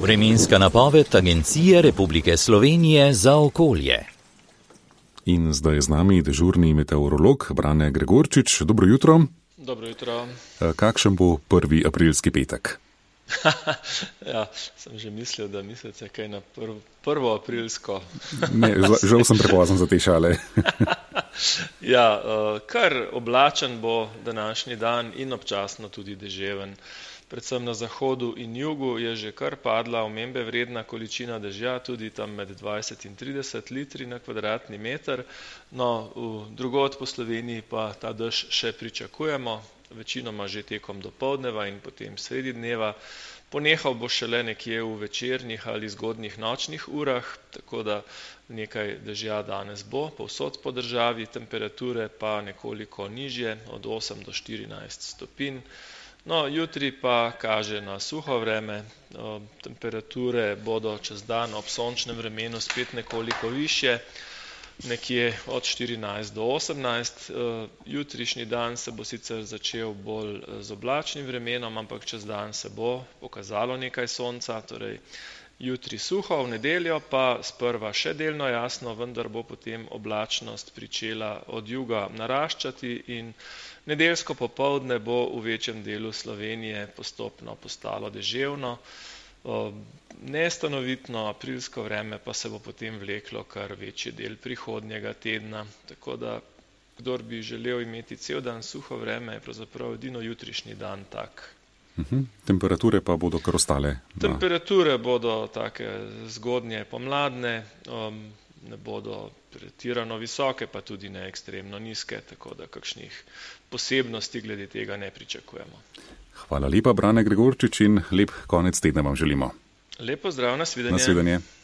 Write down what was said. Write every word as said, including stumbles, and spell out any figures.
Vremenska napoved Agencije Republike Slovenije za okolje. In zdaj je z nami dežurni meteorolog Brane Gregorčič. Dobro jutro. Dobro jutro. Kakšen bo prvi aprilski petek? Ja, sem že mislil, da mislite kaj na prv, prvo aprilsko. Ne, žal sem prepozen za te šale. Ja, kar oblačen bo današnji dan in občasno tudi deževen. Predvsem na zahodu in jugu je že kar padla omembe vredna količina dežja, tudi tam med dvajset in trideset litri na kvadratni meter. No, v drugod po Sloveniji pa ta dež še pričakujemo, večinoma že tekom dopoldneva in potem sredi dneva. Ponehal bo šele nekje v večernih ali zgodnjih nočnih urah, tako da nekaj dežja danes bo povsod po državi, temperature pa nekoliko nižje, od osem do štirinajst stopinj. No, jutri pa kaže na suho vreme, temperature bodo čez dan ob sončnem vremenu spet nekoliko višje, nekje od štirinajst do osemnajst. Jutrišnji dan se bo sicer začel bolj z oblačnim vremenom, ampak čez dan se bo pokazalo nekaj sonca, torej jutri suho, v nedeljo pa sprva še delno jasno, vendar bo potem oblačnost pričela od juga naraščati in nedeljsko popoldne bo v večjem delu Slovenije postopno postalo deževno. Nestanovitno aprilsko vreme pa se bo potem vleklo kar večji del prihodnjega tedna, tako da kdor bi želel imeti cel dan suho vreme, je pravzaprav edino jutrišnji dan tak. Uhum. Temperature pa bodo kar ostale? Na... Temperature bodo take zgodnje pomladne, um, ne bodo pretirano visoke, pa tudi ne ekstremno nizke, tako da kakšnih posebnosti glede tega ne pričakujemo. Hvala lepa, Brane Gregorčič, in lep konec tedna vam želimo. Lep pozdrav, nasvidenje. Nasvidenje.